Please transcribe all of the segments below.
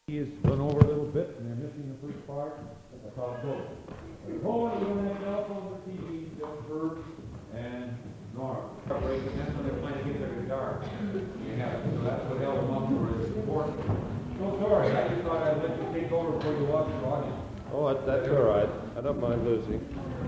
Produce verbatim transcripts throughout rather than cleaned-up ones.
He has run over a little bit, and they're missing the first part. That's how it goes. But Paul is doing that now on the T V, just Herb and Norm. That's when they're playing to get their guitar. Yeah, so that's what held them up for his support. So sorry, I just thought I'd let you take over before you watch the audience. Oh, that's all right. I don't mind losing.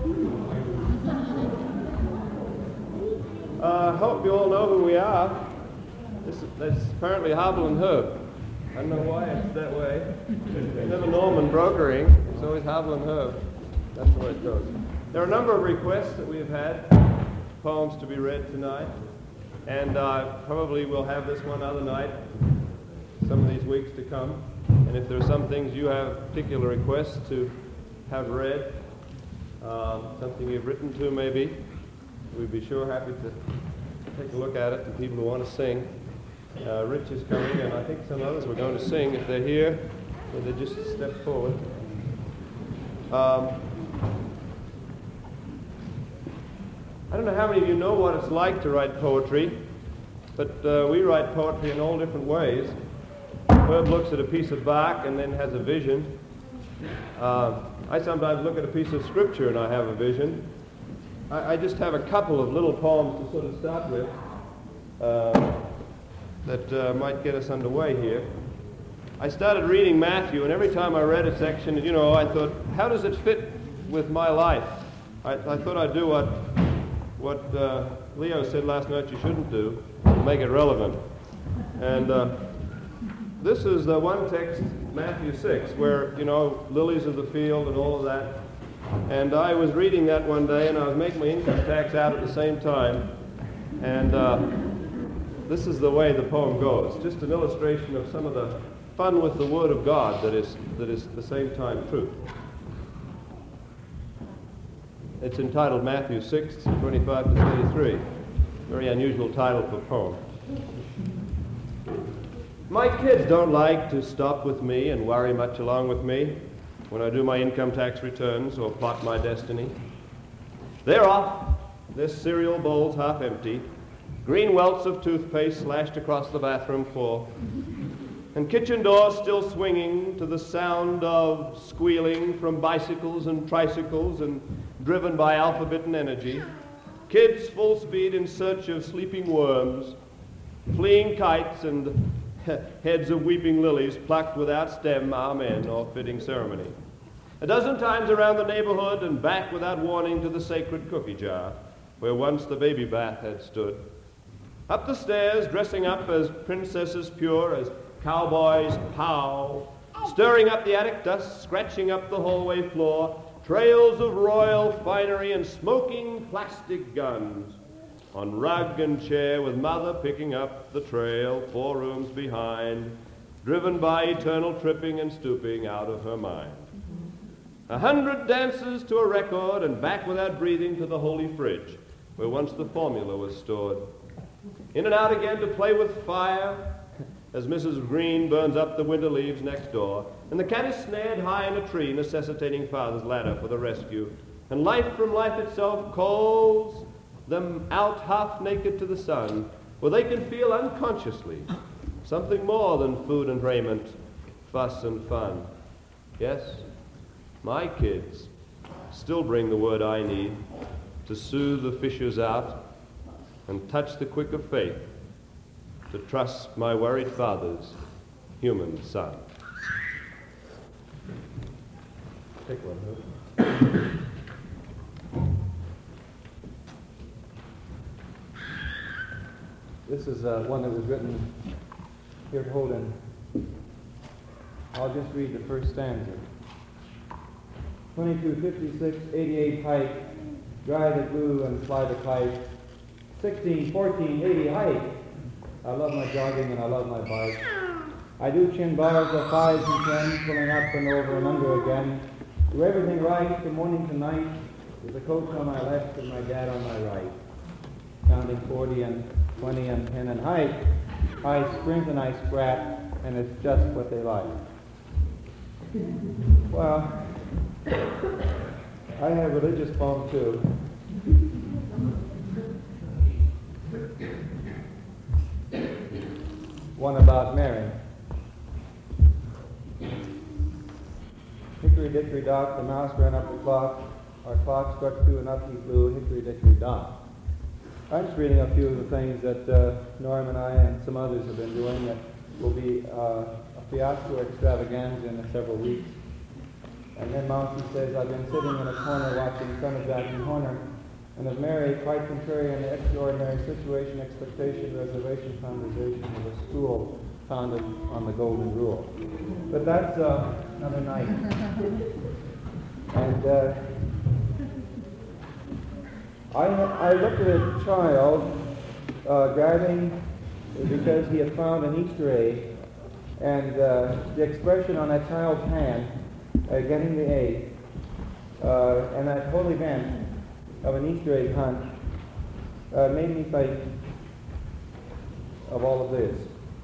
I uh, hope you all know who we are. This is, that's apparently Hobble and Herb. I don't know why it's that way. It's never Norman brokering. It's always Hobble and Herb. That's the way it goes. There are a number of requests that we have had, poems to be read tonight, and uh, probably we'll have this one other night, some of these weeks to come. And if there are some things you have particular requests to have read, uh, something you've written to maybe, we'd be sure happy to take a look at it. And people who want to sing, uh, Rich is coming, and I think some others were going to sing. If they're here, will they just step forward? Um, I don't know how many of you know what it's like to write poetry, but uh, we write poetry in all different ways. Herb looks at a piece of bark and then has a vision. Uh, I sometimes look at a piece of scripture and I have a vision. I, I just have a couple of little poems to sort of start with uh, that uh, might get us underway here. I started reading Matthew, and every time I read a section, you know, I thought, how does it fit with my life? I, I thought I'd do what, what uh, Leo said last night you shouldn't do, make it relevant. And uh, this is the one text, Matthew six, where, you know, lilies of the field and all of that. And I was reading that one day, and I was making my income tax out at the same time. And uh, this is the way the poem goes. Just an illustration of some of the fun with the Word of God that is, that is at the same time truth. It's entitled Matthew six, twenty-five to thirty-three. Very unusual title for a poem. My kids don't like to stop with me and worry much along with me when I do my income tax returns or plot my destiny. They're off, their cereal bowls half empty, green welts of toothpaste slashed across the bathroom floor, and kitchen doors still swinging to the sound of squealing from bicycles and tricycles and driven by alphabet and energy. Kids full speed in search of sleeping worms, fleeing kites and heads of weeping lilies plucked without stem, amen, or fitting ceremony. A dozen times around the neighborhood and back without warning to the sacred cookie jar where once the baby bath had stood. Up the stairs, dressing up as princesses pure as cowboys pow, stirring up the attic dust, scratching up the hallway floor, trails of royal finery and smoking plastic guns. On rug and chair with mother picking up the trail, four rooms behind, driven by eternal tripping and stooping out of her mind. A hundred dances to a record and back without breathing to the holy fridge, where once the formula was stored. In and out again to play with fire, as Missus Green burns up the winter leaves next door, and the cat is snared high in a tree, necessitating father's ladder for the rescue. And life from life itself calls them out half naked to the sun, where they can feel unconsciously something more than food and raiment, fuss and fun. Yes, my kids still bring the word I need to soothe the fissures out and touch the quick of faith, to trust my worried father's human son. Take one, Hope. This is uh, one that was written here, Holden. I'll just read the first stanza. twenty-two fifty-six, eighty-eight height, dry the glue and fly the kite. sixteen fourteen, eighty height. I love my jogging and I love my bike. I do chin bars of fives and tens, pulling up and over and under again. Do everything right from morning to night, with the coach on my left and my dad on my right. Counting forty and twenty and ten and height. I sprint and I scrap, and it's just what they like. Well, I have religious poems too. One about Mary. hickory dickory dock, the mouse ran up the clock, our clock struck two and up he flew, hickory dickory dock. I'm just reading a few of the things that uh, Norm and I and some others have been doing that will be uh, a fiasco extravaganza in several weeks. And then Mousy says, I've been sitting in a corner watching Son of Jack and Horner, and of Mary, quite contrary in the extraordinary situation, expectation, reservation, conversation of a school founded on the Golden Rule. But that's uh, another night. And uh, I, I looked at a child uh, driving because he had found an Easter egg, and uh, the expression on that child's hand, uh, getting the egg, uh, and that whole event of an Easter egg hunt uh, made me think of all of this.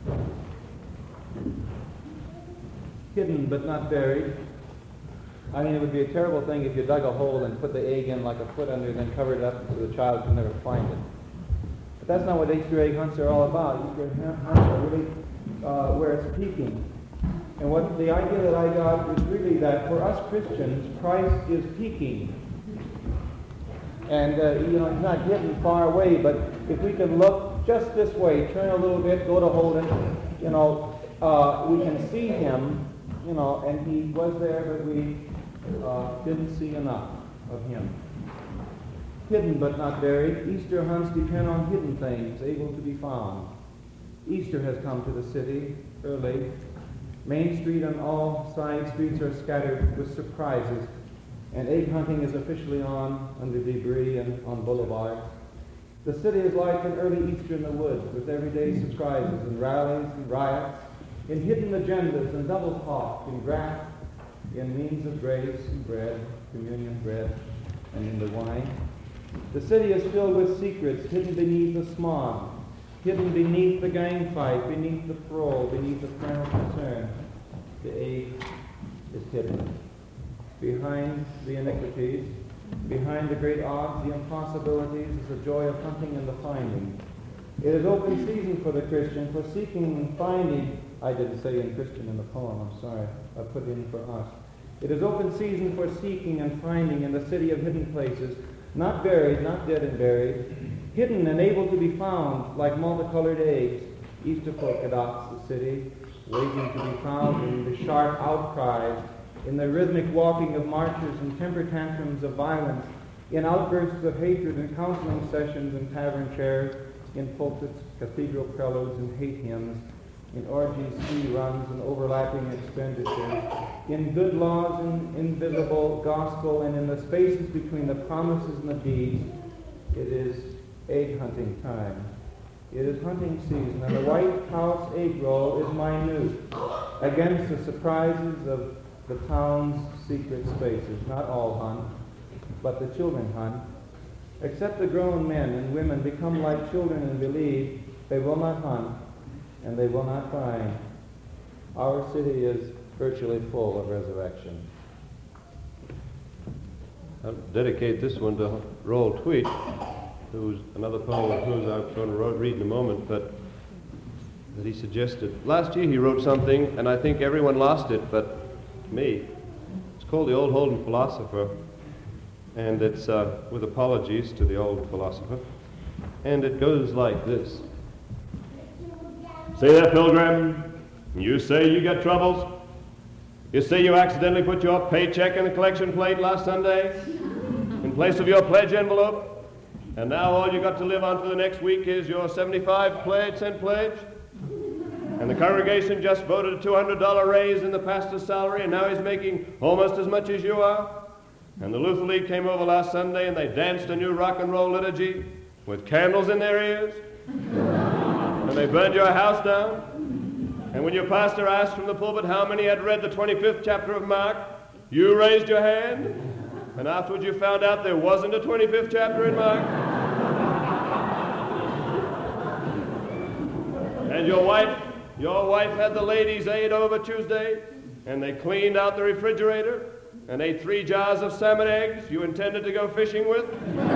Hidden but not buried. I mean, it would be a terrible thing if you dug a hole and put the egg in like a foot under, then covered it up so the child could never find it. But that's not what Easter egg hunts are all about. Easter egg hunts are really uh, where it's peaking. And what the idea that I got is really that for us Christians, Christ is peaking. And, uh, you know, he's not hidden far away, but if we can look just this way, turn a little bit, go to Holden, you know, uh, we can see him, you know, and he was there, but we uh, didn't see enough of him. Hidden but not buried. Easter hunts depend on hidden things, able to be found. Easter has come to the city early. Main Street and all side streets are scattered with surprises, and egg hunting is officially on under debris and on boulevards. The city is like an early Easter in the woods, with everyday surprises and rallies and riots, in hidden agendas and double talk, in graft, in means of grace and bread, communion bread, and in the wine. The city is filled with secrets hidden beneath the smog, hidden beneath the gang fight, beneath the parole, beneath the parental concern. The egg is hidden. Behind the iniquities, behind the great odds, the impossibilities, is the joy of hunting and the finding. It is open season for the Christian, for seeking and finding. I didn't say in Christian in the poem, I'm sorry. I put in for us. It is open season for seeking and finding in the city of hidden places, not buried, not dead and buried, hidden and able to be found like multicolored eggs. Easter polka dots, the city, waiting to be found in the sharp outcries, in the rhythmic walking of marchers and temper tantrums of violence, in outbursts of hatred and counseling sessions and tavern chairs, in pulpits, cathedral preludes, and hate hymns, in orgies, sea runs, and overlapping expenditures, in good laws and invisible gospel, and in the spaces between the promises and the deeds. It is egg hunting time. It is hunting season, and the White House egg roll is minute against the surprises of the town's secret spaces. Not all hunt, but the children hunt. Except the grown men and women become like children and believe they will not hunt and they will not find. Our city is virtually full of resurrection. I'll dedicate this one to Roll Tweet, who's another poem of whose I'm going to read in a moment, but that he suggested. Last year he wrote something, and I think everyone lost it, but me. It's called The Old Holden Philosopher, and it's uh, with apologies to the old philosopher, and it goes like this. Say there, Pilgrim, you say you get troubles. You say you accidentally put your paycheck in the collection plate last Sunday in place of your pledge envelope, and now all you got to live on for the next week is your seventy-five cent pledge. And the congregation just voted a two hundred dollar raise in the pastor's salary, and now he's making almost as much as you are. And the Luther League came over last Sunday, and they danced a new rock and roll liturgy with candles in their ears. And they burned your house down. And when your pastor asked from the pulpit how many had read the twenty-fifth chapter of Mark, you raised your hand. And afterwards you found out there wasn't a twenty-fifth chapter in Mark. And your wife, your wife had the ladies' aid over Tuesday, and they cleaned out the refrigerator and ate three jars of salmon eggs you intended to go fishing with.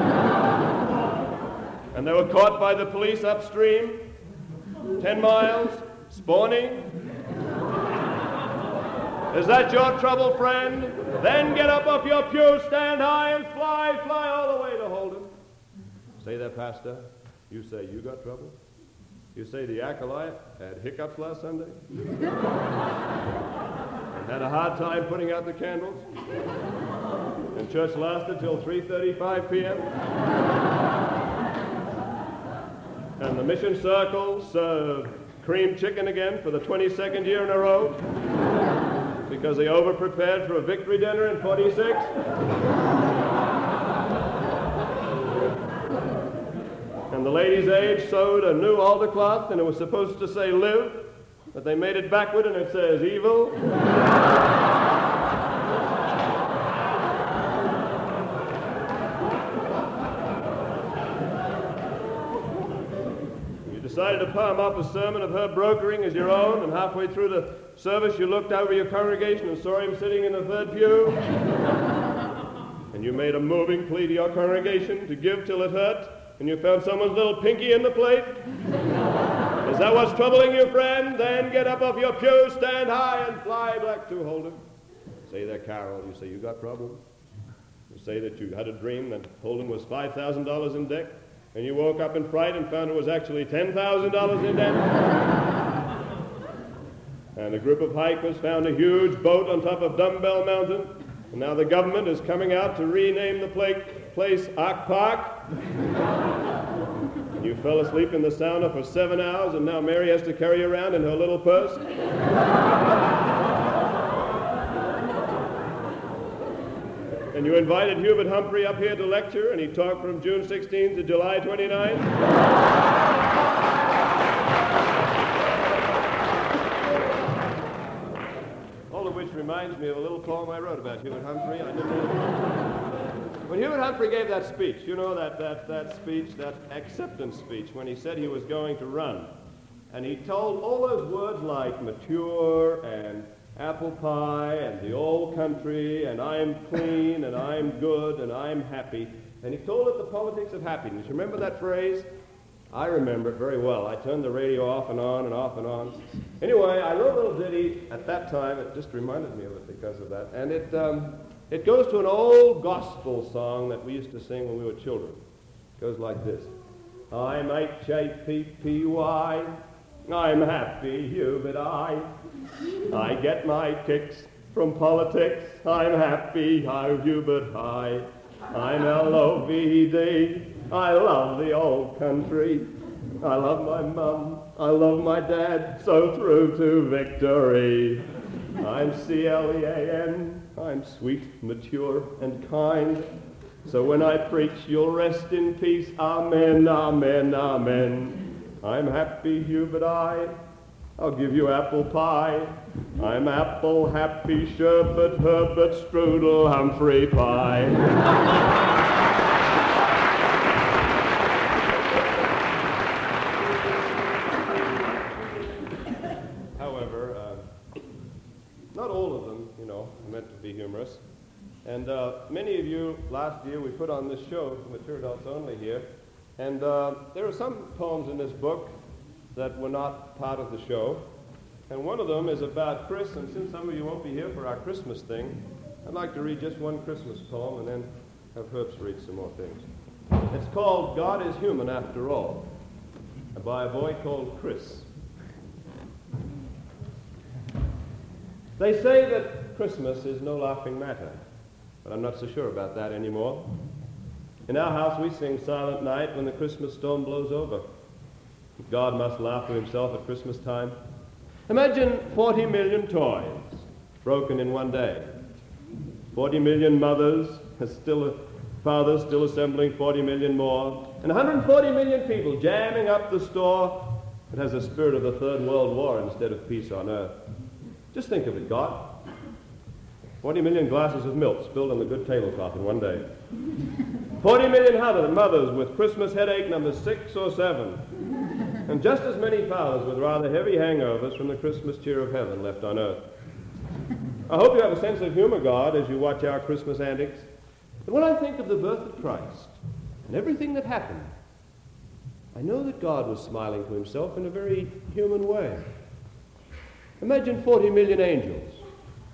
And they were caught by the police upstream, ten miles, spawning. Is that your trouble, friend? Then get up off your pew, stand high, and fly, fly all the way to Holden. Say that, Pastor. You say you got trouble? You say the acolyte had hiccups last Sunday? And had a hard time putting out the candles? And church lasted till three thirty-five p.m.? And the mission circle served cream chicken again for the twenty-second year in a row? Because they over-prepared for a victory dinner in forty-six? And the ladies' aid sewed a new altar cloth, and it was supposed to say live, but they made it backward and it says evil. You decided to palm off a sermon of Herb Brokering as your own, and halfway through the service you looked over your congregation and saw him sitting in the third pew. And you made a moving plea to your congregation to give till it hurt, and you found someone's little pinky in the plate? Is that what's troubling you, friend? Then get up off your pew, stand high, and fly back to Holden. Say that carol. You say you got problems. You say that you had a dream that Holden was five thousand dollars in debt, and you woke up in fright and found it was actually ten thousand dollars in debt. And a group of hikers found a huge boat on top of Dumbbell Mountain, and now the government is coming out to rename the place Ark Park. You fell asleep in the sauna for seven hours, and now Mary has to carry you around in her little purse. And you invited Hubert Humphrey up here to lecture, and he talked from June sixteenth to July twenty-ninth. All of which reminds me of a little poem I wrote about Hubert Humphrey. I didn't When Hubert Humphrey gave that speech, you know, that, that, that speech, that acceptance speech, when he said he was going to run, and he told all those words like mature and apple pie and the old country and I'm clean and I'm good and I'm happy, and he told it the politics of happiness. You remember that phrase? I remember it very well. I turned the radio off and on and off and on. Anyway, I wrote a little ditty at that time. It just reminded me of it because of that. And it... Um, It goes to an old gospel song that we used to sing when we were children. It goes like this. I'm H A P P Y, I'm happy, Hubert I. I get my kicks from politics, I'm happy, I'm Hubert I. I'm L O V D, I love the old country. I love my mum, I love my dad, so through to victory. I'm C L E A N, I'm sweet, mature, and kind. So when I preach, you'll rest in peace. Amen, amen, amen. I'm happy, Hubert I. I'll give you apple pie. I'm apple, happy, sherbet, Herbert, strudel, Humphrey pie. However, uh, not all of them, you know, are meant to be humorous. And uh, many of you, last year, we put on this show, Mature Adults Only here, and uh, there are some poems in this book that were not part of the show. And one of them is about Chris, and since some of you won't be here for our Christmas thing, I'd like to read just one Christmas poem and then have Herbst read some more things. It's called God is Human After All, by a boy called Chris. They say that Christmas is no laughing matter, but I'm not so sure about that anymore. In our house, we sing Silent Night when the Christmas storm blows over. God must laugh to himself at Christmas time. Imagine forty million toys broken in one day. forty million mothers, still fathers still assembling forty million more, and one hundred forty million people jamming up the store that has the spirit of the Third World War instead of peace on earth. Just think of it, God. forty million glasses of milk spilled on the good tablecloth in one day. forty million mothers with Christmas headache number six or seven. And just as many fathers with rather heavy hangovers from the Christmas cheer of heaven left on earth. I hope you have a sense of humor, God, as you watch our Christmas antics. But when I think of the birth of Christ and everything that happened, I know that God was smiling to himself in a very human way. Imagine forty million angels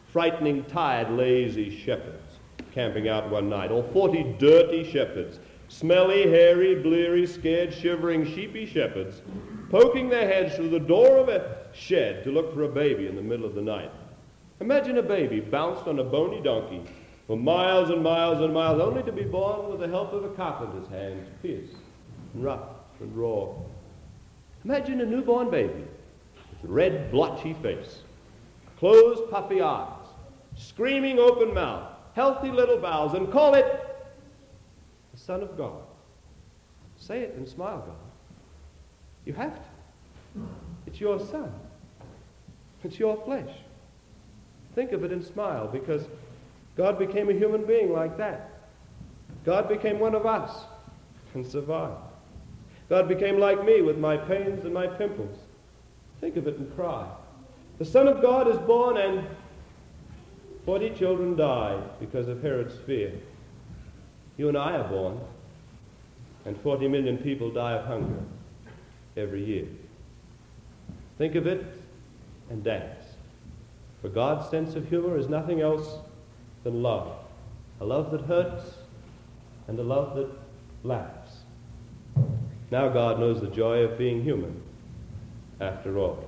frightening, tired, lazy shepherds camping out one night, or forty dirty shepherds, smelly, hairy, bleary, scared, shivering, sheepy shepherds, poking their heads through the door of a shed to look for a baby in the middle of the night. Imagine a baby bounced on a bony donkey for miles and miles and miles, only to be born with the help of a carpenter's hands, fierce and rough and raw. Imagine a newborn baby with red, blotchy face, closed, puffy eyes, screaming open mouth, healthy little bowels, and call it the Son of God. Say it and smile, God. You have to. It's your Son. It's your flesh. Think of it and smile, because God became a human being like that. God became one of us and survived. God became like me with my pains and my pimples. Think of it and cry. The Son of God is born, and forty children died because of Herod's fear. You and I are born, and forty million people die of hunger every year. Think of it and dance. For God's sense of humor is nothing else than love. A love that hurts and a love that laughs. Now God knows the joy of being human, after all.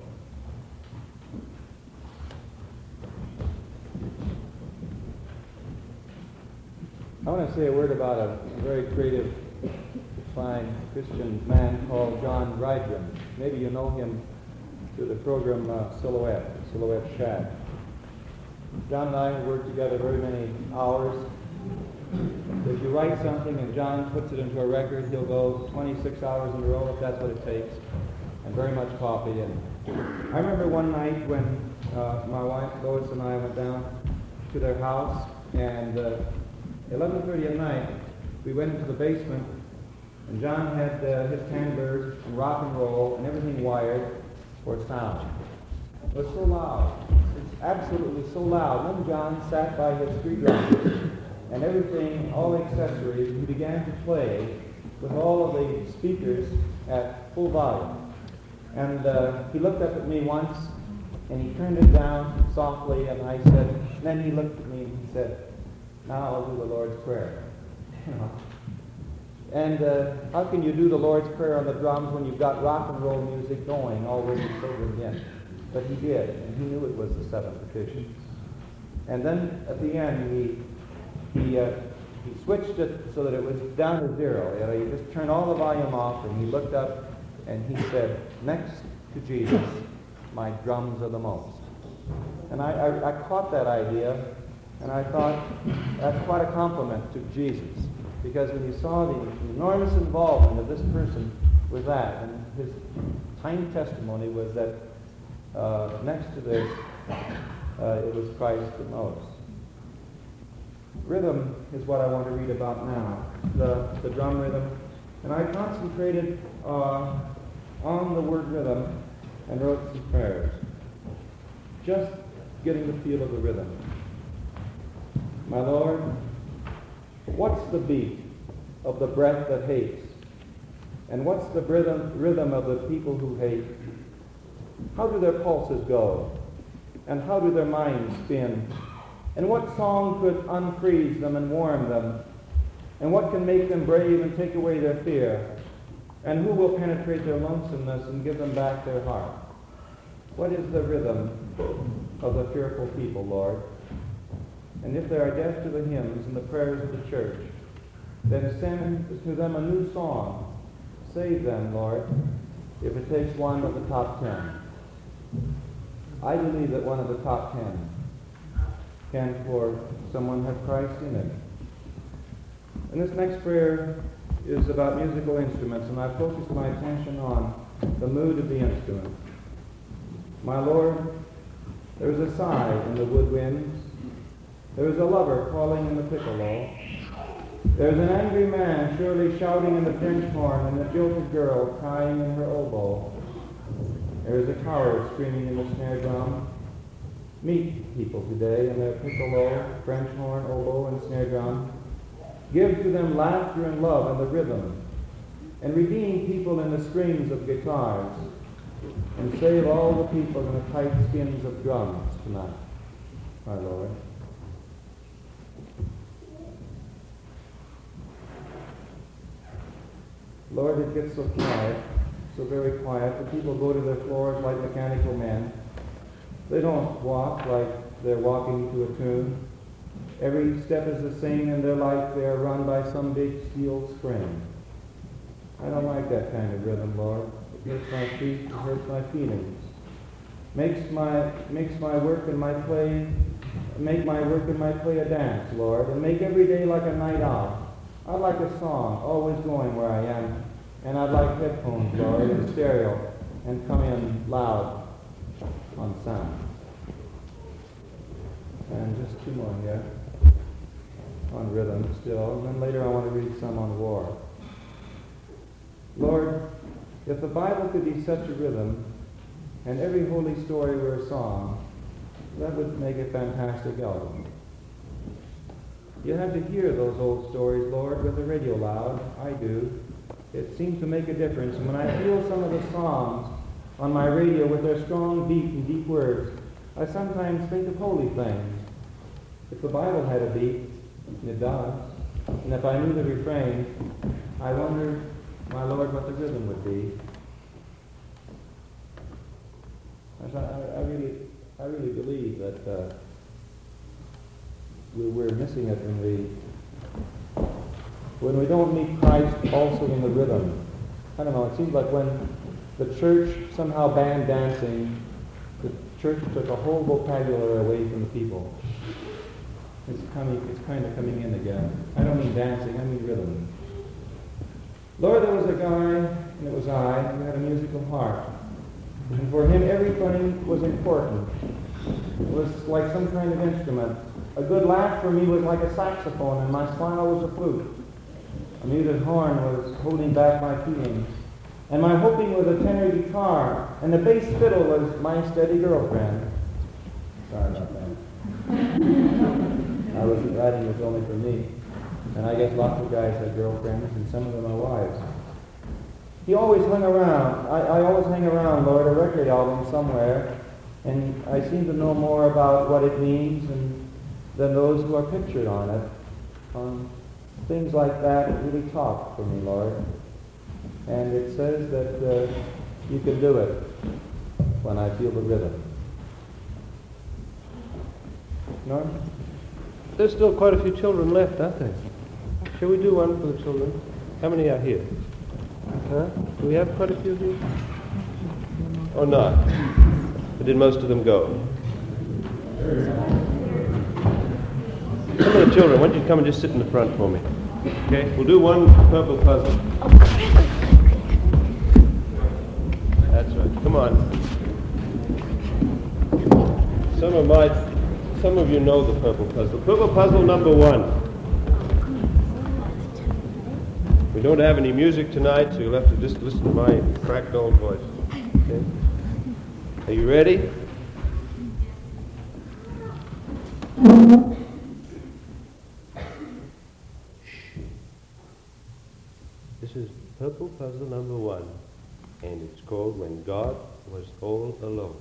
I want to say a word about a very creative, fine Christian man called John Rydgren. Maybe you know him through the program uh, Silhouette, Silhouette Shack. John and I have worked together very many hours. If you write something and John puts it into a record, he'll go twenty-six hours in a row if that's what it takes, and very much coffee. And I remember one night when uh, my wife Lois and I went down to their house, and uh, eleven thirty at night, we went into the basement, and John had uh, his tambours and rock and roll and everything wired for sound. It was so loud. It's absolutely so loud. Then John sat by his three drums and everything, all the accessories, and he began to play with all of the speakers at full volume. And uh, he looked up at me once, and he turned it down softly, and I said, and then he looked at me and he said, "Now I'll do the Lord's Prayer." You know. And uh, how can you do the Lord's Prayer on the drums when you've got rock and roll music going already over again? But he did, and he knew it was the seventh petition. And then at the end, he he uh, he switched it so that it was down to zero. You know, he just turned all the volume off, and he looked up, and he said, "Next to Jesus, my drums are the most." And I, I, I caught that idea. And I thought, that's quite a compliment to Jesus, because when you saw the enormous involvement of this person with that, and his tiny testimony was that uh, next to this, uh, it was Christ the most. Rhythm is what I want to read about now, the, the drum rhythm. And I concentrated uh, on the word rhythm and wrote some prayers, just getting the feel of the rhythm. My Lord, what's the beat of the breath that hates? And what's the rhythm, rhythm of the people who hate? How do their pulses go? And how do their minds spin? And what song could unfreeze them and warm them? And what can make them brave and take away their fear? And who will penetrate their lonesomeness and give them back their heart? What is the rhythm of the fearful people, Lord? And if they are deaf to the hymns and the prayers of the church, then send to them a new song. Save them, Lord, if it takes one of the top ten. I believe that one of the top ten can, for someone, have Christ in it. And this next prayer is about musical instruments, and I focused my attention on the mood of the instrument. My Lord, there is a sigh in the woodwinds. There is a lover calling in the piccolo. There is an angry man surely shouting in the French horn, and a jilted girl crying in her oboe. There is a coward screaming in the snare drum. Meet people today in their piccolo, French horn, oboe, and snare drum. Give to them laughter and love and the rhythm, and redeem people in the strings of guitars, and save all the people in the tight skins of drums tonight. my Lord. Lord, it gets so quiet, so very quiet. The people go to their floors like mechanical men. They don't walk like they're walking to a tune. Every step is the same in their life. They are run by some big steel spring. I don't like that kind of rhythm, Lord. It hurts my feet, it hurts my feelings. Makes my makes my work and my play make my work and my play a dance, Lord, and make every day like a night out. I'd like a song always going where I am, and I'd like headphones, Lord, in stereo, and come in loud on sound. And just two more here on rhythm still, and then later I want to read some on war. Lord, if the Bible could be such a rhythm, and every holy story were a song, that would make a fantastic album. You have to hear those old stories, Lord, with the radio loud. I do. It seems to make a difference. And when I feel some of the songs on my radio with their strong beat and deep words, I sometimes think of holy things. If the Bible had a beat, and it does, and if I knew the refrain, I wonder, my Lord, what the rhythm would be. I, I really, I really believe that uh, we, we're missing it when we when we don't meet Christ also in the rhythm. I don't know. It seems like when the church somehow banned dancing, the church took a whole vocabulary away from the people. It's coming. It's kind of coming in again. I don't mean dancing. I mean rhythm. Lord, there was a guy, and it was I, who had a musical heart. And for him, everything was important. It was like some kind of instrument. A good laugh for me was like a saxophone, and my smile was a flute. A muted horn was holding back my feelings. And my hoping was a tenor guitar, and the bass fiddle was my steady girlfriend. Sorry about that. I wasn't writing this only for me. And I guess lots of guys have girlfriends, and some of them are wives. He always hung around. I, I always hang around, Lord, a record album somewhere, and I seem to know more about what it means and, than those who are pictured on it. Um, things like that really talk for me, Lord. And it says that uh, you can do it when I feel the rhythm. Norm? There's still quite a few children left, aren't there? Shall we do one for the children? How many are here? Huh? Do we have quite a few here? Or not? Or did most of them go? Some of the children, why don't you come and just sit in the front for me? Okay? We'll do one purple puzzle. That's right. Come on. Some of my, some of you know the purple puzzle. Purple puzzle number one. We don't have any music tonight, so you'll have to just listen to my cracked old voice. Okay? Are you ready? This is Purple Puzzle number one, and it's called When God Was All Alone.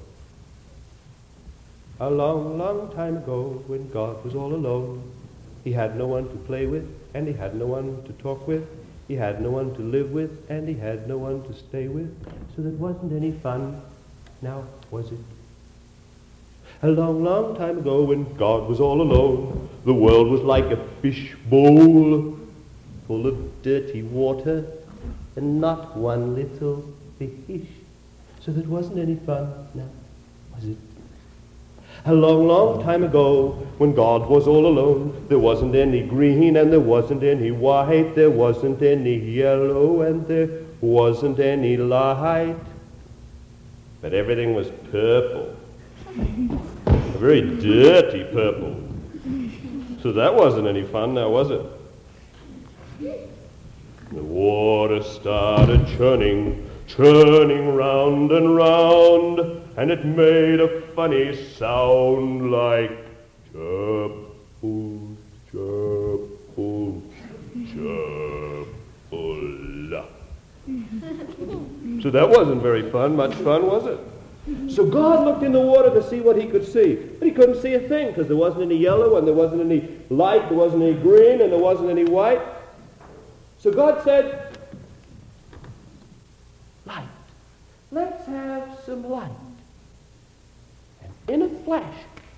A long, long time ago, when God was all alone, he had no one to play with, and he had no one to talk with. He had no one to live with, and he had no one to stay with, so that wasn't any fun. Now, was it? A long, long time ago, when God was all alone, the world was like a fish bowl, full of dirty water, and not one little fish, so that wasn't any fun. Now, was it? A long, long time ago, when God was all alone, there wasn't any green and there wasn't any white, there wasn't any yellow and there wasn't any light, but everything was purple, a very dirty purple. So that wasn't any fun now, was it? The water started churning, churning round and round, and it made a funny sound like chirp-oo, chirp-oo, chirp-oo. So that wasn't very fun, much fun, was it? So God looked in the water to see what he could see. But he couldn't see a thing because there wasn't any yellow and there wasn't any light, there wasn't any green and there wasn't any white. So God said, light. Let's have some light. And in a flash,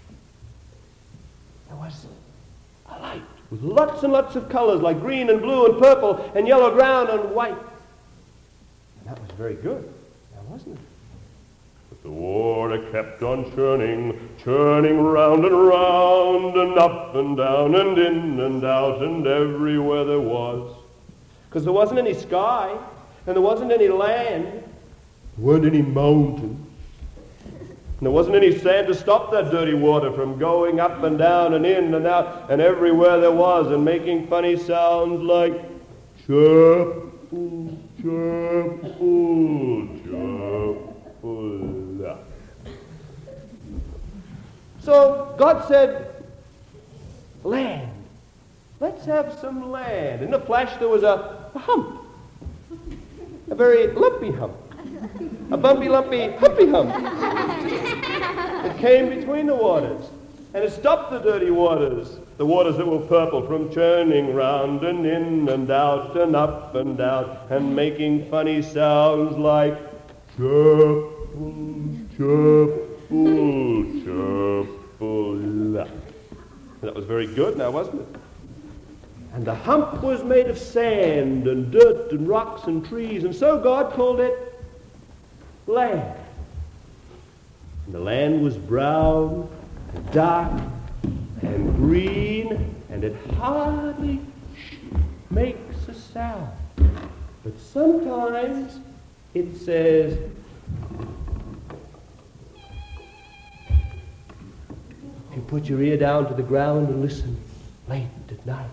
there was a light with lots and lots of colors like green and blue and purple and yellow ground and white. And that was very good, now wasn't it? But the water kept on churning, churning round and round and up and down and in and out and everywhere there was. Because there wasn't any sky and there wasn't any land. There weren't any mountains. And there wasn't any sand to stop that dirty water from going up and down and in and out and everywhere there was and making funny sounds like chirp, chirp, chirp. So God said, land. Let's have some land. In a flash there was a, a hump. A very lumpy hump. A bumpy, lumpy, humpy hump. It came between the waters. And it stopped the dirty waters, the waters that were purple, from churning round and in and out and up and down and making funny sounds like chirp, chirp, chirp. That was very good now, wasn't it? And the hump was made of sand and dirt and rocks and trees, and so God called it land. And the land was brown and dark and green, and it hardly makes a sound. But sometimes it says, if you put your ear down to the ground and listen late at night.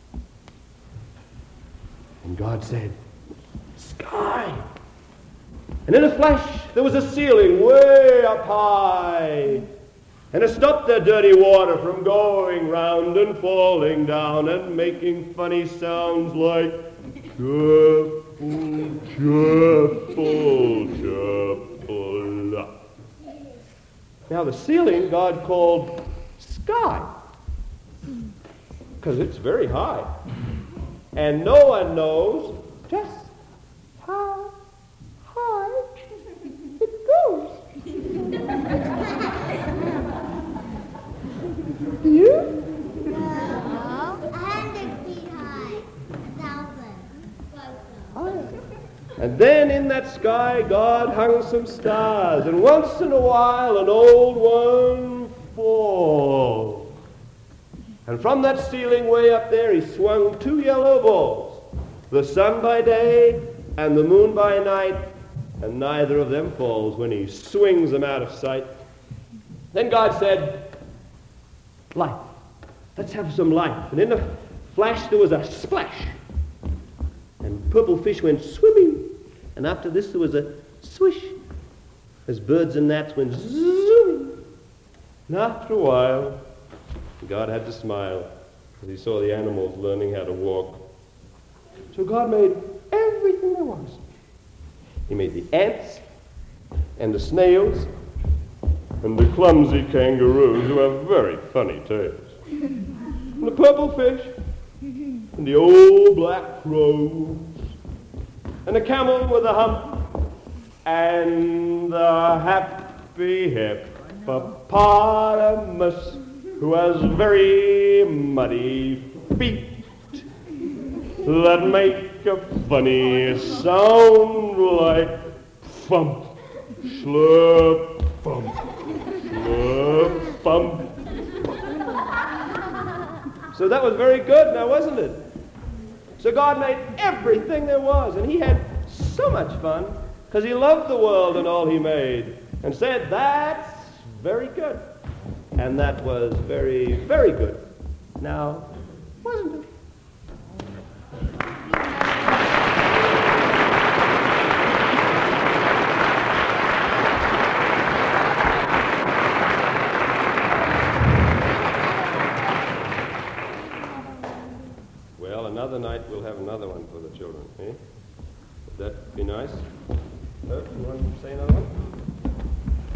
And God said, sky. And in a flash, there was a ceiling way up high. And it stopped that dirty water from going round and falling down and making funny sounds like chirple, chirple, chirple. Now the ceiling God called sky, because it's very high. And no one knows just how high it goes. Do you? No, a hundred feet high, a thousand. And then in that sky, God hung some stars, and once in a while an old one falls. And from that ceiling way up there, he swung two yellow balls, the sun by day and the moon by night, and neither of them falls when he swings them out of sight. Then God said, light. Let's have some light. And in a flash, there was a splash. And purple fish went swimming. And after this, there was a swish as birds and gnats went zooming. And after a while, God had to smile as he saw the animals learning how to walk. So God made everything there was. He made the ants and the snails and the clumsy kangaroos who have very funny tails. And the purple fish and the old black crows and the camel with a hump and the happy hippopotamus who has very muddy feet that make a funny sound like thump, slurp, thump, slurp, thump. So that was very good now, wasn't it? So God made everything there was, and he had so much fun because he loved the world and all he made and said, that's very good. And that was very, very good. Now, wasn't it? Well, another night we'll have another one for the children, eh? Would that be nice? Uh, you want to say another one?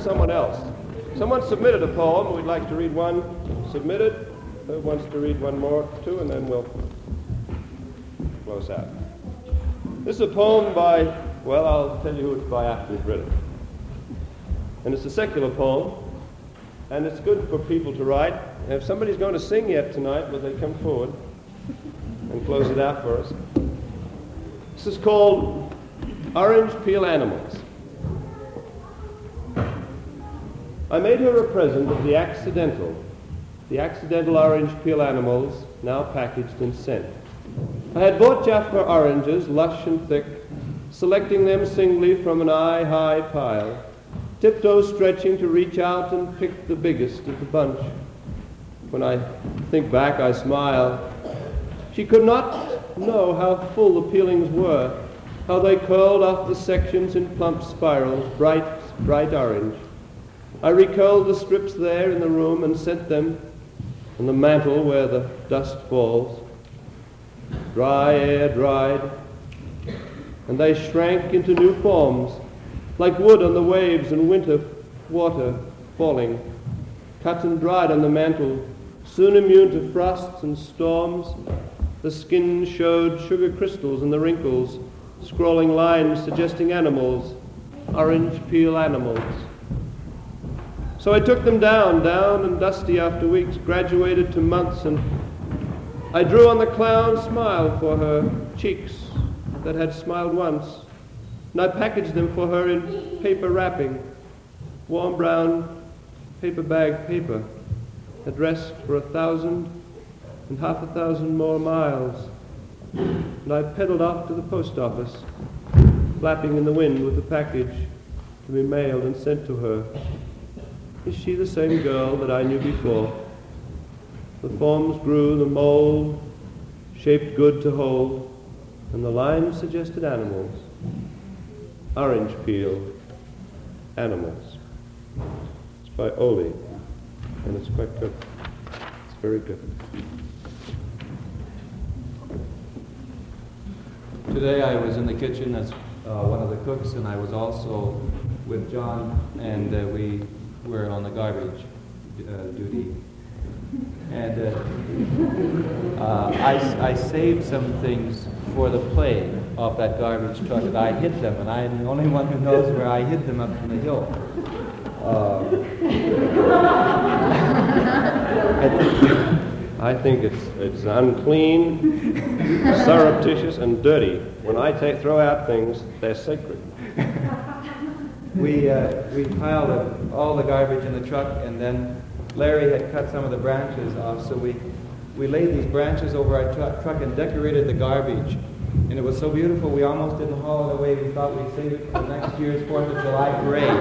someone else. Someone submitted a poem. We'd like to read one submitted. Who wants to read one more, two, and then we'll close out. This is a poem by, well, I'll tell you who it's by after we've read it. And it's a secular poem, and it's good for people to write. And if somebody's going to sing yet tonight, will they come forward and close it out for us? This is called Orange Peel Animals. I made her a present of the accidental, the accidental orange peel animals now packaged and sent. I had bought Jaffa oranges, lush and thick, selecting them singly from an eye-high pile, tiptoe stretching to reach out and pick the biggest of the bunch. When I think back, I smile. She could not know how full the peelings were, how they curled off the sections in plump spirals, bright, bright orange. I recurled the strips there in the room and sent them on the mantel where the dust falls. Dry air dried, and they shrank into new forms, like wood on the waves and winter water falling, cut and dried on the mantel, soon immune to frosts and storms. The skin showed sugar crystals in the wrinkles, scrolling lines suggesting animals, orange peel animals. So I took them down, down and dusty after weeks, graduated to months, and I drew on the clown smile for her cheeks that had smiled once, and I packaged them for her in paper wrapping, warm brown paper bag paper, addressed for a thousand and half a thousand more miles. And I pedaled off to the post office, flapping in the wind with the package to be mailed and sent to her. Is she the same girl that I knew before? The forms grew, the mold shaped good to hold, and the lines suggested animals. Orange peel animals. It's by Oli, and it's quite good. It's very good. Today I was in the kitchen as uh, one of the cooks, and I was also with John, and uh, we were on the garbage uh, duty. And uh, uh, I, I saved some things for the play of that garbage truck, and I hid them, and I am the only one who knows where I hid them up in the hill. Uh, I think, I think it's it's unclean, surreptitious, and dirty. When I take, throw out things, they're sacred. we uh, we piled up all the garbage in the truck, and then Larry had cut some of the branches off, so we we laid these branches over our tru- truck and decorated the garbage. And it was so beautiful, we almost didn't haul it away. We thought we'd save it for next year's fourth of July parade.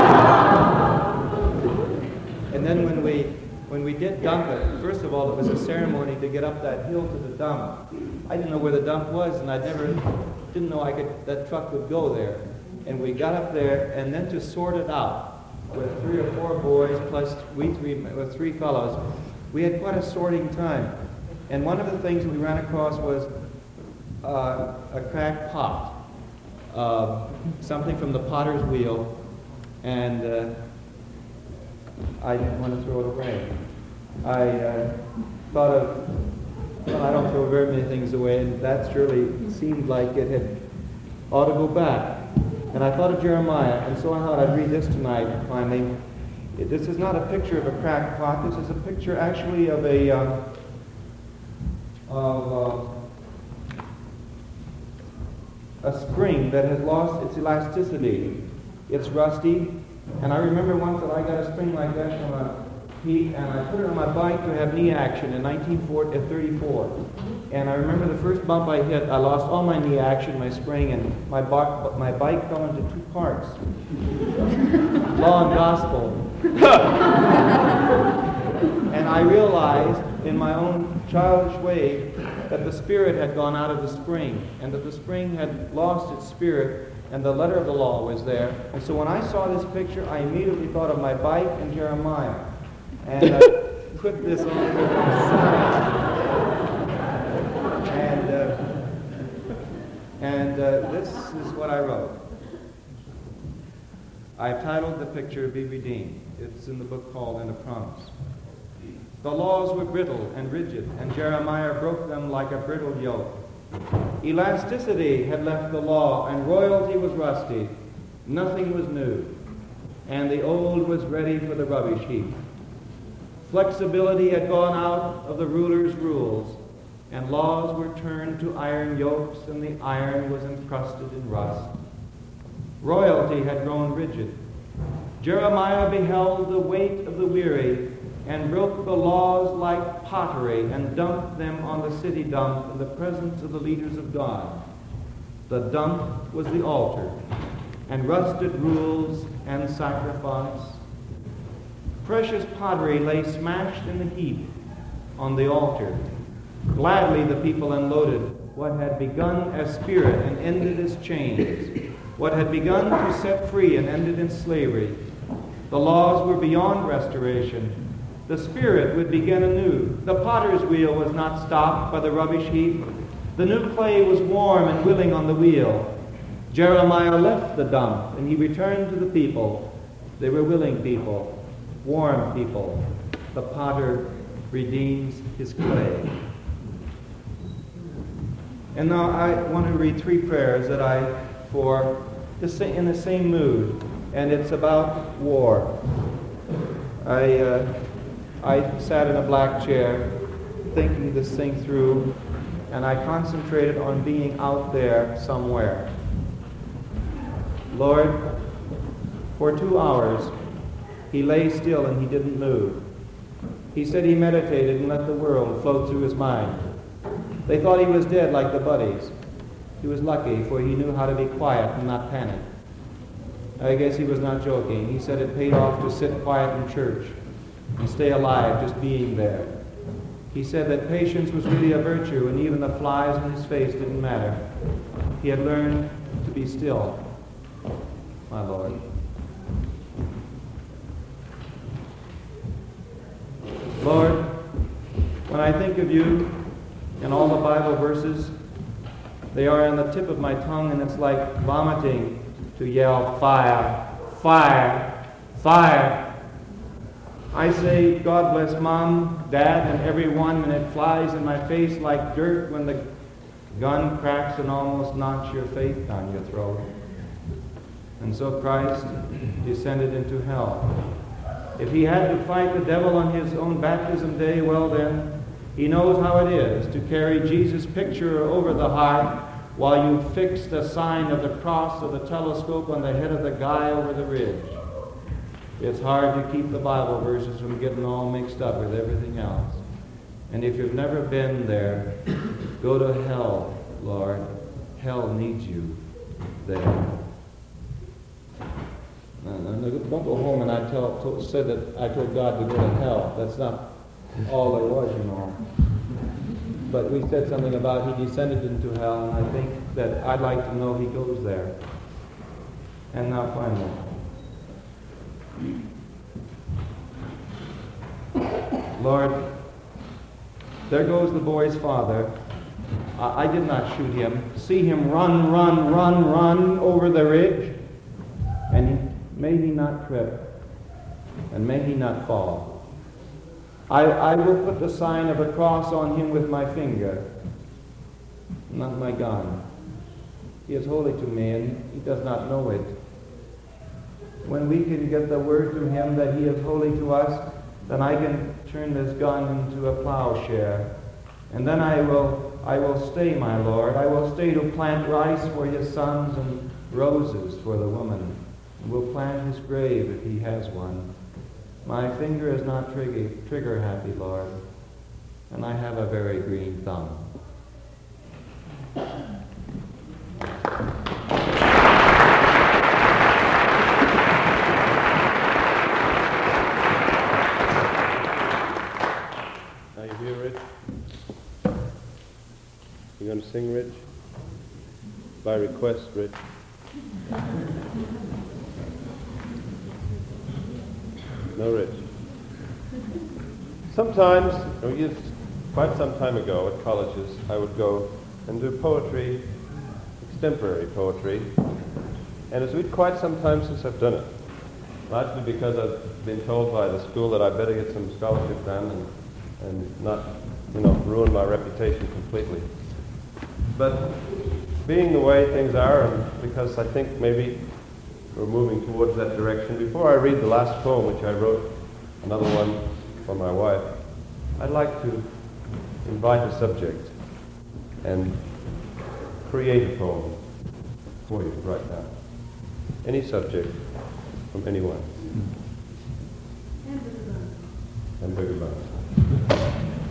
And then when we when we did dump it, first of all, it was a ceremony to get up that hill to the dump. I didn't know where the dump was, and I never didn't know I could that truck would go there. And we got up there, and then to sort it out with three or four boys plus we three with three fellows, we had quite a sorting time. And one of the things we ran across was uh, a cracked pot, uh, something from the potter's wheel, and uh, I didn't want to throw it away. I uh, thought of, well, I don't throw very many things away, and that surely seemed like it had ought to go back. And I thought of Jeremiah, and so I thought I'd read this tonight, finally. It, this is not a picture of a cracked pot. This is a picture, actually, of a uh, of uh, a spring that has lost its elasticity. It's rusty, and I remember once that I got a spring like that from a peak, and I put it on my bike to have knee action in nineteen thirty-four. And I remember the first bump I hit, I lost all my knee action, my spring, and my, bar- my bike fell into two parts. Law and gospel. And I realized in my own childish way that the spirit had gone out of the spring, and that the spring had lost its spirit, and the letter of the law was there. And so when I saw this picture, I immediately thought of my bike and Jeremiah. And I put this on the side. And, uh, and uh, this is what I wrote. I've titled the picture, Be Redeemed. It's in the book called In a Promise. The laws were brittle and rigid, and Jeremiah broke them like a brittle yoke. Elasticity had left the law, and royalty was rusty. Nothing was new, and the old was ready for the rubbish heap. Flexibility had gone out of the ruler's rules, and laws were turned to iron yokes, and the iron was encrusted in rust. Royalty had grown rigid. Jeremiah beheld the weight of the weary, and broke the laws like pottery, and dumped them on the city dump in the presence of the leaders of God. The dump was the altar, and rusted rules and sacrifice. Precious pottery lay smashed in a heap on the altar. Gladly the people unloaded what had begun as spirit and ended as chains, what had begun to set free and ended in slavery. The laws were beyond restoration. The spirit would begin anew. The potter's wheel was not stopped by the rubbish heap. The new clay was warm and willing on the wheel. Jeremiah left the dump, and he returned to the people. They were willing people, warm people. The potter redeems his clay. And now I want to read three prayers that I, for the sa- in the same mood, and it's about war. I, uh, I sat in a black chair thinking this thing through, and I concentrated on being out there somewhere. Lord, for two hours, he lay still and he didn't move. He said he meditated and let the world float through his mind. They thought he was dead like the buddies. He was lucky, for he knew how to be quiet and not panic. I guess he was not joking. He said it paid off to sit quiet in church and stay alive just being there. He said that patience was really a virtue, and even the flies in his face didn't matter. He had learned to be still, my Lord. Lord, when I think of you and all the Bible verses, they are on the tip of my tongue, and it's like vomiting to yell, fire, fire, fire. I say, God bless Mom, Dad, and everyone, and it flies in my face like dirt when the gun cracks and almost knocks your faith down your throat. And so Christ descended into hell. If he had to fight the devil on his own baptism day, well then, he knows how it is to carry Jesus' picture over the heart while you fix the sign of the cross of the telescope on the head of the guy over the ridge. It's hard to keep the Bible verses from getting all mixed up with everything else. And if you've never been there, go to hell, Lord. Hell needs you there. And don't go home and I tell, to, said that I told God to go to hell. That's not all there was, you know. But we said something about he descended into hell, and I think that I'd like to know he goes there. And now finally, Lord, there goes the boy's father. I, I did not shoot him. See him run, run, run, run over the ridge. And he, may he not trip, and may he not fall. I, I will put the sign of a cross on him with my finger, not my gun. He is holy to me, and he does not know it. When we can get the word to him that he is holy to us, then I can turn this gun into a plowshare. And then I will, I will stay, my Lord. I will stay to plant rice for his sons and roses for the woman. And will plant his grave if he has one. My finger is not trigger, trigger happy, Lord, and I have a very green thumb. Are you here, Rich? You going to sing, Rich? By request, Rich. No, Rich. Sometimes, oh, yes, quite some time ago at colleges, I would go and do poetry, extemporary poetry, and it's been quite some time since I've done it. largely because I've been told by the school that I better get some scholarship done and, and not, you know, ruin my reputation completely. But being the way things are, and because I think maybe we're moving towards that direction, before I read the last poem, which I wrote, another one for my wife, I'd like to invite a subject and create a poem for you right now. Any subject from anyone. Hamburger buns.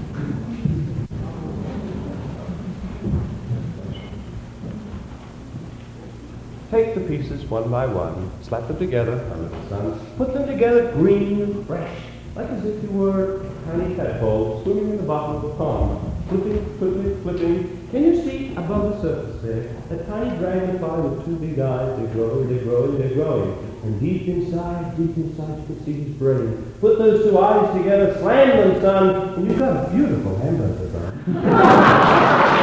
Take the pieces one by one, slap them together under the sun, put them together green and fresh, like as if you were a tiny tadpole swimming in the bottom of a pond, flipping, flipping, flipping. Can you see above the surface there, a tiny dragonfly with two big eyes? They're growing, they're growing, they're growing. And deep inside, deep inside, you can see his brain. Put those two eyes together, slam them, son, and you've got a beautiful hamburger bun.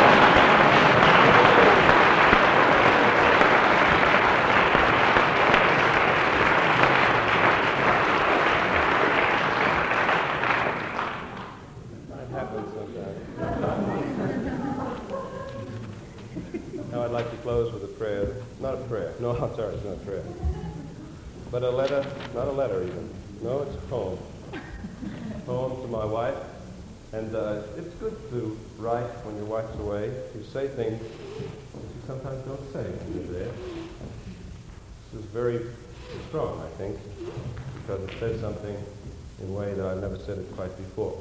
Close with a prayer. Not a prayer. No, I'm sorry, it's not a prayer. But a letter, not a letter even. No, it's a poem. A poem to my wife. And uh, it's good to write when your wife's away. You say things that you sometimes don't say when you're there. This is very strong, I think, because it says something in a way that I've never said it quite before.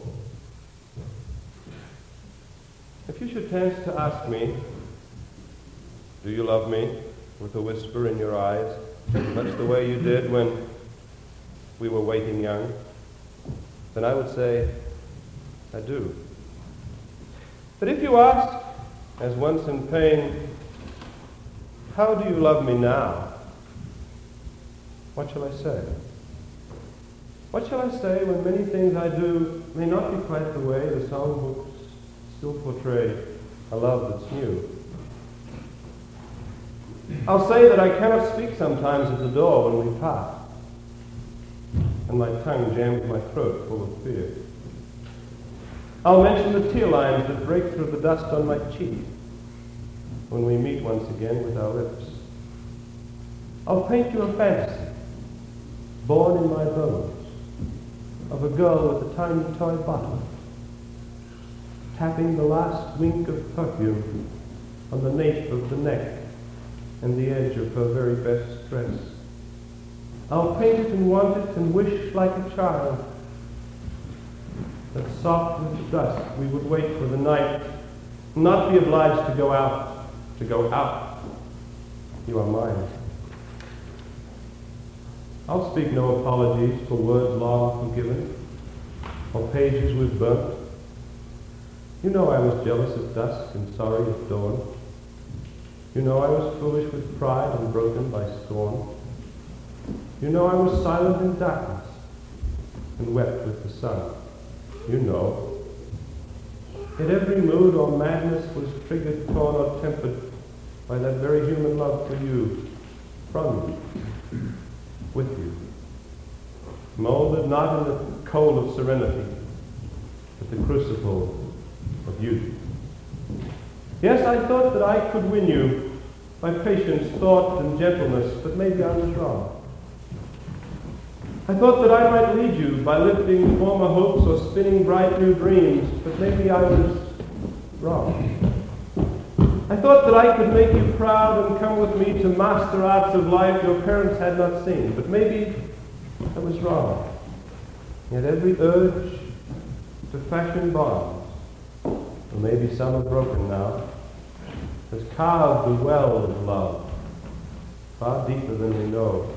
If you should chance to ask me, do you love me, with a whisper in your eyes, much the way you did when we were waiting young, then I would say, I do. But if you ask, as once in pain, how do you love me now? What shall I say? What shall I say when many things I do may not be quite the way the songbooks still portray a love that's new? I'll say that I cannot speak sometimes at the door when we part, and my tongue jams my throat full of fear. I'll mention the tear lines that break through the dust on my cheek when we meet once again with our lips. I'll paint you a fantasy, born in my bones, of a girl with a tiny toy bottle, tapping the last wink of perfume on the nape of the neck and the edge of her very best dress. I'll paint it and want it and wish like a child that soft with dusk we would wait for the night, not be obliged to go out, to go out. You are mine. I'll speak no apologies for words long forgiven or pages we've burnt. You know I was jealous at dusk and sorry at dawn. You know I was foolish with pride and broken by scorn. You know I was silent in darkness and wept with the sun. You know. Yet every mood or madness was triggered, torn, or tempered by that very human love for you, from you, with you. Molded not in the coal of serenity, but the crucible of youth. Yes, I thought that I could win you by patience, thought, and gentleness, but maybe I was wrong. I thought that I might lead you by lifting former hopes or spinning bright new dreams, but maybe I was wrong. I thought that I could make you proud and come with me to master arts of life your parents had not seen, but maybe I was wrong. Yet every urge to fashion bonds, or maybe some are broken now, has carved a well of love, far deeper than we know.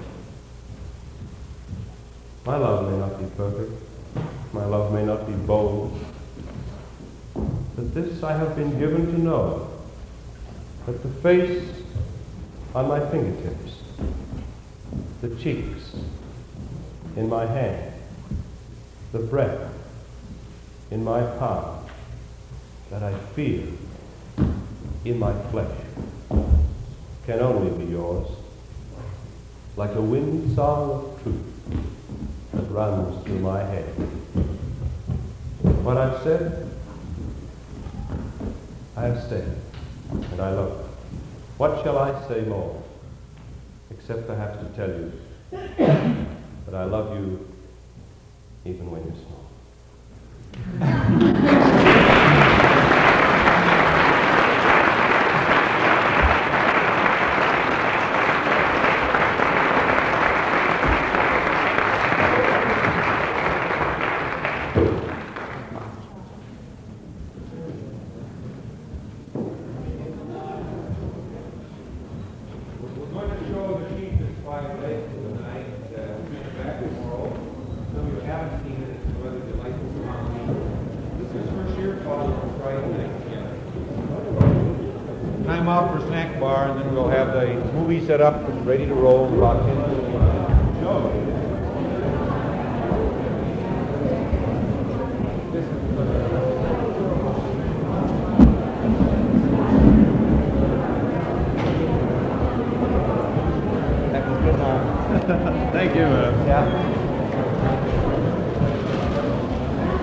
My love may not be perfect, my love may not be bold, but this I have been given to know, that the face on my fingertips, the cheeks in my hand, the breath in my palm, that I feel in my flesh, can only be yours, like a wind song of truth that runs through my head. What I've said, I have said, and I love it. What shall I say more, except perhaps to tell you that I love you even when you're small. We're going to show the sheet that's five places tonight. Uh, we'll bring it back tomorrow. Some of you haven't seen it, so whether you like it or not. This is for sheer follow on Friday night together. Time out for snack bar, and then we'll have the movie set up and ready to roll in about ten to fifteen minutes. Show. That was good, huh? Thank you, man. Yeah.